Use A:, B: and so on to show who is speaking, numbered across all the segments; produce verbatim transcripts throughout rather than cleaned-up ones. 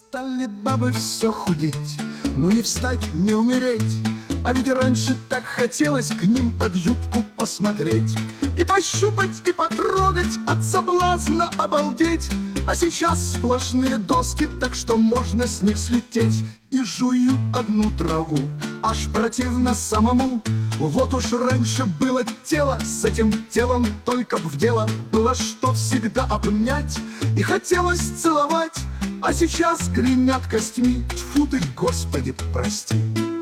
A: Стали бабы все худеть, ну не встать, не умереть. А ведь раньше так хотелось к ним под юбку посмотреть и пощупать, и потрогать, от соблазна обалдеть. А сейчас сплошные доски, так что можно с них слететь. И жую одну траву, аж противно самому. Вот уж раньше было тело, с этим телом только б в дело было, что всегда обнять и хотелось целовать. А сейчас гремят костьми, тьфу ты, Господи, прости.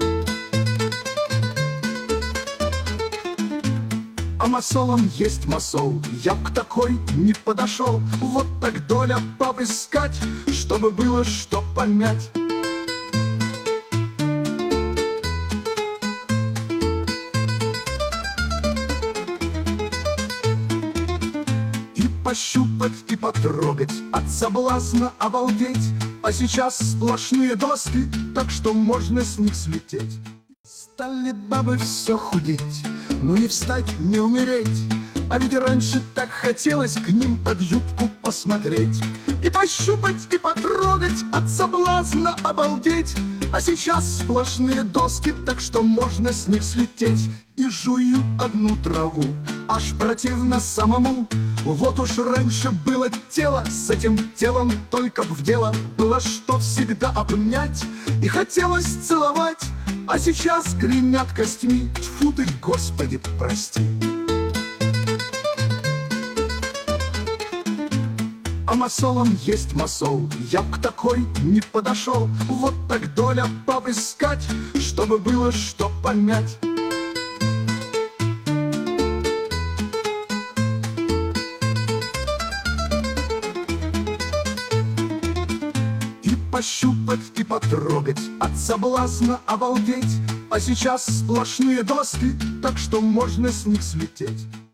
A: А масолом есть масол, я б к такой не подошел. Вот так доля баб искать, чтобы было что помять. И пощупать, и потрогать, от соблазна обалдеть. А сейчас сплошные доски, так что можно с них слететь. Стали бабы все худеть, ну и встать, не умереть. А ведь раньше так хотелось к ним под юбку посмотреть и пощупать, и потрогать, от соблазна обалдеть. А сейчас сплошные доски, так что можно с них слететь. И жую одну траву, аж противно самому. Вот уж раньше было тело, с этим телом только б в дело было, что всегда обнять и хотелось целовать. А сейчас гремят костьми, тьфу ты, Господи, прости. А масолом есть масол, я б к такой не подошел. Вот так доля баб искать, чтобы было что помять. И пощупать, и потрогать, от соблазна обалдеть. А сейчас сплошные доски, так что можно с них слететь.